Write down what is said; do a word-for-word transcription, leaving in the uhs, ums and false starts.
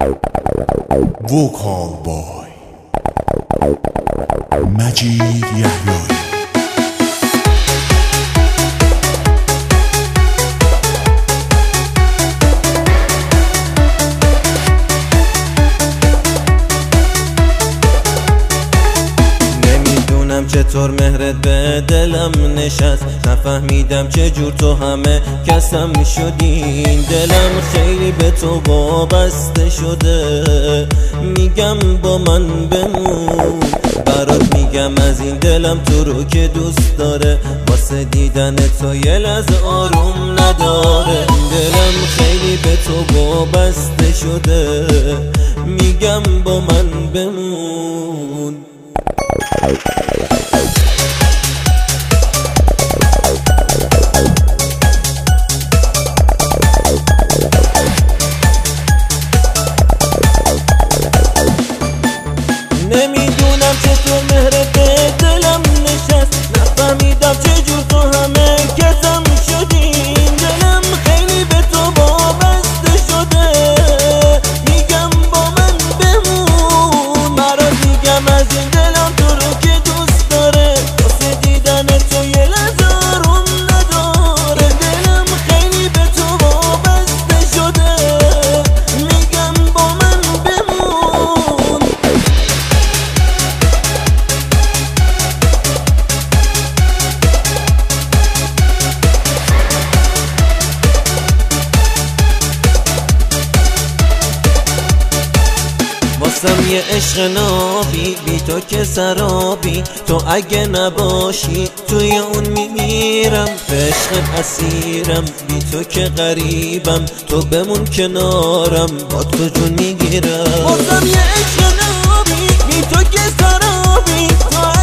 وکال بای مجید یحیایی. چطور مهرت به دلم نشست، نفهمیدم چجور تو همه کسم شدین. دلم خیلی به تو وابسته شده، میگم با من بمون. برات میگم از این دلم تو رو که دوست داره، واسه دیدن تو یه لحظه آروم نداره. دلم خیلی به تو وابسته شده، میگم با من بمون. نمیدونم چطور مهرت به دلم نشست، نفهمیدم چجور تو همه کسم شدین. دلم خیلی به تو وابسته شده، میگم با من بمون. برات میگم از این دلم تو رو که دوست داره، واسه دیدن تو یه لحظه آروم نداره. دلم خیلی به تو وابسته شده، میگم با من بمون. واسم یه عشق نابی، بی تو که سرابی. تو اگه نباشی توی اون میمیرم، به عشق اسیرم، بی تو که غریبم. تو بمون کنارم، با تو جون میگیرم. واسم یه عشق نابی، بی تو که سرابی. تو